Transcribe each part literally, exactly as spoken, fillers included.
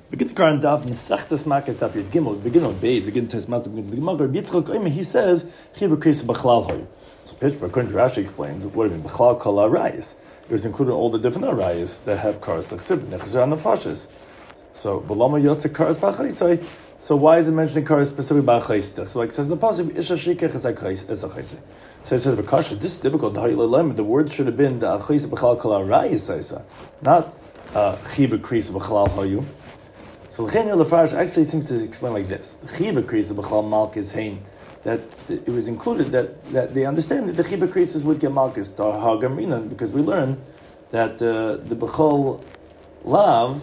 Begin the current daf Mesachtes Makkos daf Yud Gimel. Begin on Beis. Begin Tes Matzah begins the Gemara. Yitzchak Omer he says Chiva Krisa B'Chlal Hoyu. So Pishpa according to Rashi explains what do you mean B'Chlal Kol Arayis. It was included all the different arayis that have cars like Sib Nechzar Nefashis. So B'Lama Yotze cars B'Chaisai. So why is it mentioning cars specifically B'Chaisai? So like it says the pasuk Isha Shikach is a Chaisai. So it says B'Kasha. This is difficult. The word should have been the Achais B'Chlal Kol Arayis, not Chiva Krisa B'Chlal Hoyu. So L'chein Lefarish actually seems to explain like this: the Chiva Krisa B'Chlal Malchus Hein, that it was included that, that they understand that the Chiva Krisas would get Malchus to Hagamina, because we learned that uh, the B'Chol Lav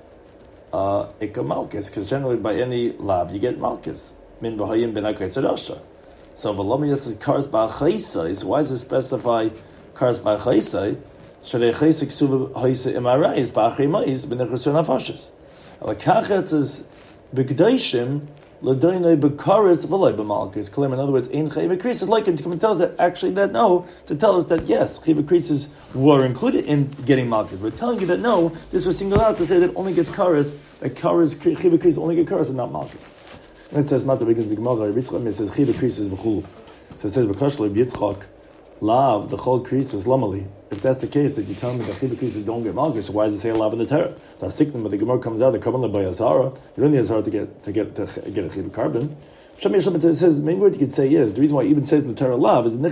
uh, Ika Malchus, because generally by any Lav you get Malchus Min B'Hayim Ben Akayitzadasha. So V'Lami says Kars B'Chaisai. So why does it specify Kars B'Chaisai? Sharei Chaisik Suva Haisa Imarayis B'Achri Ma'is Ben Echusur Nafashis. Lakachet says B'Gdoshim L'Doinoi B'Karis V'Loi B'Malchus. Claim in other words, Ein Chiva Krisas like it to come and tell us that actually that no to tell us that yes, Chiva Krisas were included in getting Malchus. We're telling you that no, this was singled out to say that only gets Karis, that Karis Chiva Krisas only get Karis and not Malchus. And it says Mata begins the Gemara. Yitzchak says Chiva Krisas B'Chulu. So it says B'Kashlo Yitzchak Lav the Chol Krisas Lamali. If that's the case, that you tell me that Chiva Krisas don't get Malchus, so why does it say Lav in the Torah? The Sikkim, but the Gemara comes out, they come on by Azara. You don't need Azara to get to get to get a Chiva carbon. It says maybe what you could say is the reason why it even says in the Torah Lav is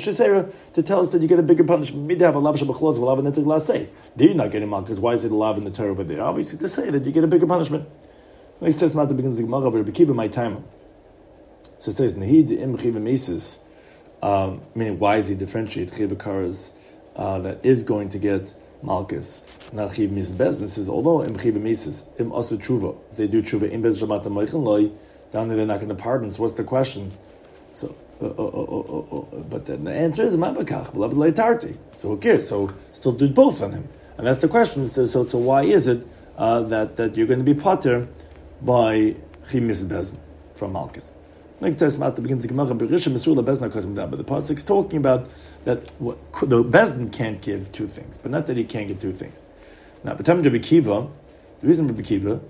to tell us that you get a bigger punishment. Maybe have a Lav Shabachlos, Lav and Nitig. There you're not getting Malchus. Why is it a Lav in the Torah over there? Obviously to say that you get a bigger punishment. It says not the beginning of the Gemara, but Bekiva my time. So it says Nahid Im Chiva Mesis. Um, meaning, why does he differentiate Chiva Karas uh, that is going to get Malchus, not Chiva Mises Bez? This is although Im Chiva Mises Im Asu Tshuva, if they do Tshuva Im Bez Shamata Moichin Loi, down there they're not going to pardon. So what's the question? So, uh, uh, uh, uh, uh, but then the answer is Mabakach Beloved Leitarti. So who cares? So still do both on him, and that's the question. So, so, so why is it uh, that that you're going to be potter by Chiva Mises Bez from Malchus? Like it says, Mata begins the Gemara, but the pasuk is talking about that what, the Bezdin can't give two things, but not that he can't get two things. Now, the time of Rabbi Kiva, the reason Rabbi Kiva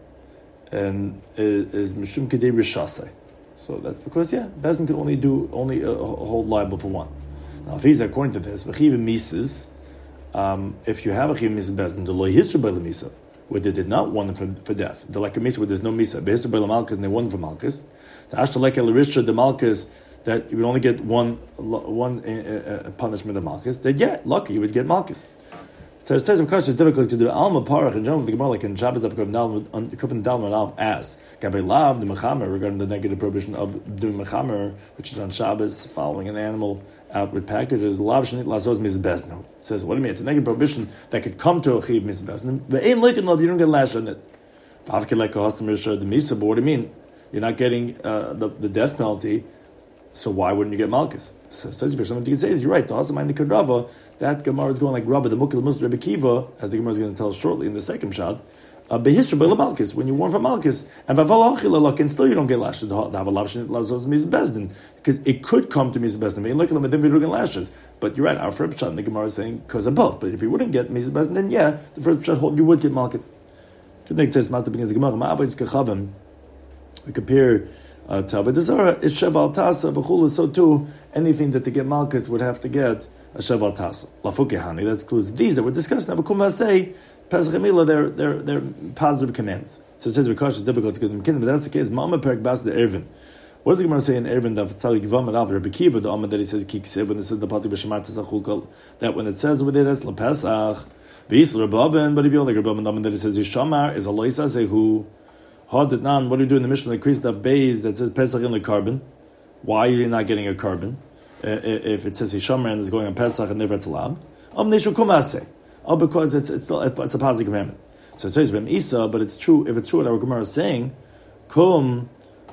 and is Mishum Kedei Rishasai. So that's because yeah, Bezdin can only do only a, a hold liable for one. Now, if he's according to this, Chiva Mises, um, if you have a Chiva Mises Bezdin, the Lo Yisra B'La Misa, where they did not want them for, for death, the like a Misa where there's no Misa, Behisra B'La Malchus, and they won for Malchus. The Ashtalek Elisha, the Malchus, that you would only get one one uh, uh, punishment of Malchus, that yeah, lucky you would get Malchus. So it says, of course, it's difficult to do Alma Parach and John, the Gemara, like in Shabbos of Kufin Dalman Alf, as Gabi Lav, the Mechamer, regarding the negative prohibition of doing Mechamer, which is on Shabbos, following an animal out with packages. Lav Shanit Lazos Mizbezno. It says, what do you mean? It's a negative prohibition that could come to a Chiv Mizbezno, but ain't like it, you don't get lash on it. Favke like a Hostam Risha, the Misa, but what do you mean? You're not getting uh, the, the death penalty, so why wouldn't you get Malchus? So says what you can say is you're right. The Hasamai the Kadrava, that Gemara is going like Rabba, the Mukil Mus Rebbe Kiva, as the Gemara is going to tell us shortly in the second shot. Behisra B'La Malchus, when you warn for Malchus, and Vavalachil and still you don't get lashes. The Havalach Lazos Miz Bezdin, because it could come to Miz Bezdin. May look at them and then we don't lashes. But you're right. Our first shot in the Gemara is saying because of both. But if you wouldn't get Miz Bezdin, then yeah, the first shot hold you would get Malchus. Good thing it says Mata begins the Gemara. Ma'abayis Kechavim. We compare uh, to Avodah Zarah, is Sheval Tasa, B'chulu, so too, anything that to get Malchus would have to get a Sheval Tasa. Lafukehani, that excludes these that we're discussing. Now, B'kum say Pesach Emilah, they're, they're, they're positive commands. So it says, Rikash is difficult to get them kingdom, but that's the case. Ma'amah Perek Bas the Ervin. What does the Gemara say in Ervin, that Tzali Givam Rav, Rabbi Kiva, the Amah that he says, Kiksib, when it says the Pasuk B'Shemar Tesachukal, that when it says over there, that's LaPesach, V'Yisla Rabbavan, but if you're like Rabbavan, the Amah that he says, Yishamar is a Loisa Sehu. What do you do in the Mishnah? The Kriyas Daf Beis that says Pesach in the carbon. Why are you not getting a carbon uh, if it says Hishamer and is going on Pesach and never Tzalab? Um, they should come say. Oh, because it's it's still it's a positive commandment. So it says Bem Isa, but it's true. If it's true, what our Gemara is saying, Kum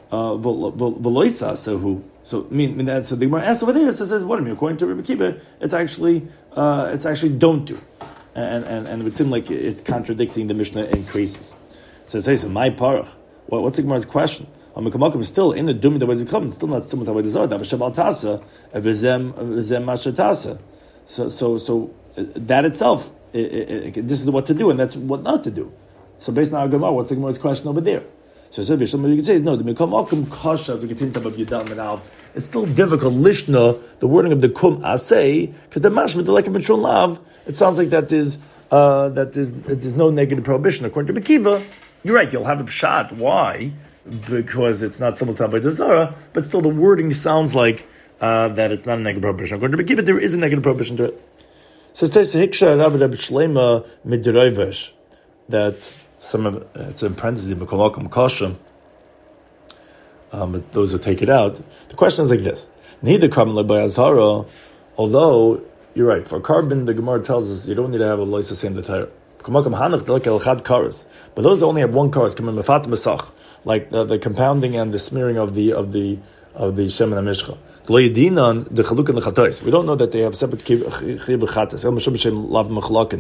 V'Loisa Sehu. So I mean, mean that, so the Gemara asks over there. So it says, what do you mean? According to Rabbi Kiva, it's actually uh, it's actually don't do, and and and it would seem like it's contradicting the Mishnah in Krisis. So it says, so my parach. What, what's the Gemara's question? I'm still in the dumi the way it's coming, still not similar to the way it's That Shabbat Tasa, Vizem Vizem Mashatasa. So so so that itself, it, it, it, this is what to do, and that's what not to do. So based on our Gemara, what's the Gemara's question over there? So somebody you can say is no, the Mikam Akum Kasha as we get into about Yadam and Av. It's still difficult. Lishna, the wording of the Kum Asay, because the Mashma, the like a Mitron Lav, it sounds like that is uh, that is there's no negative prohibition. According to Mekiva, you're right, you'll have a shot. Why? Because it's not simultaneous by the Zara, but still the wording sounds like uh, that it's not a negative prohibition. According to Mekiva, there is a negative prohibition to it. So it says Hiksha Rabbi Shlema Midraivesh that some of it's in parentheses Mekolakam Kasha. Um, but those who take it out. The question is like this: neither carbon by Azhara, although you're right, for carbon the Gemara tells us you don't need to have a loisa same the Torah. But those that only have one karas come in mefat mesach, like the, the compounding and the smearing of the of the of the shem and the mishcha. We don't know that they have separate chiyuv b'chatas. El mishum b'shem lav mechlakin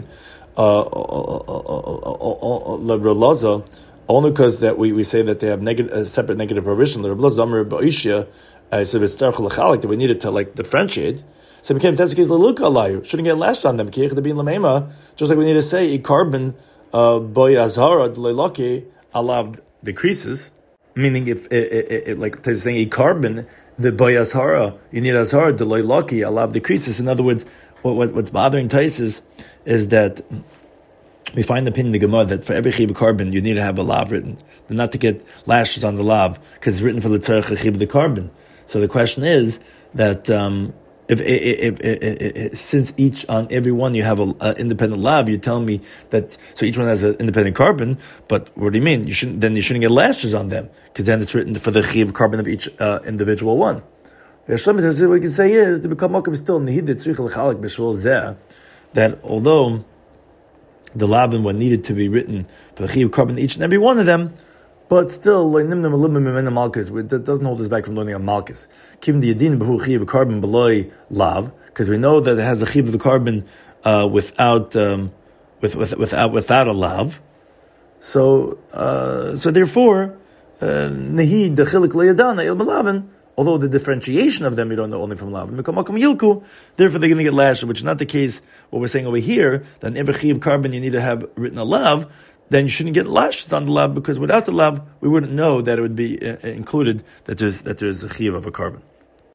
lebreloza. Only because that we, we say that they have negative, a separate negative prohibition. The Rebbe Zamar Ba'ishya, so it's that we needed to like differentiate. So it became Tezekis Leluka Alayu. Shouldn't get lashed on them. Just like we need to say a carbon boy azhara leilaki alav decreases. Meaning if it, it, it, like they're saying a carbon the boy azhara you need azhara the leilaki alav decreases. In other words, what, what what's bothering Tais is, is that we find the opinion in the Gemara that for every chiyuv carbon you need to have a lav written, not to get lashes on the lav because it's written for the tzarech chiyuv the carbon. So the question is that um, if, if, if, if, if since each on every one you have an independent lav, you're telling me that so each one has an independent carbon. But what do you mean? You shouldn't then you shouldn't get lashes on them because then it's written for the chiyuv carbon of each uh, individual one. What we can say is the Mikam Akum is still nihid tzrich l'chalak b'shul zeh that although the labim were needed to be written for the chiyuv carbon each and every one of them, but still, that doesn't hold us back from learning on malchus. Keeping the yadin b'hu chiyuv carbon below lav, because we know that it has a chiyuv of the carbon uh, without um, with, with, without without a lav. So uh, so therefore, nehi dechilik leyadana il belavin. Although the differentiation of them we don't know only from lav. Therefore they're going to get lashed, which is not the case. What we're saying over here, that in every chiyuv carbon you need to have written a lav, then you shouldn't get lashed on the lav because without the lav we wouldn't know that it would be uh, included that there's that there's a chiyuv of a carbon.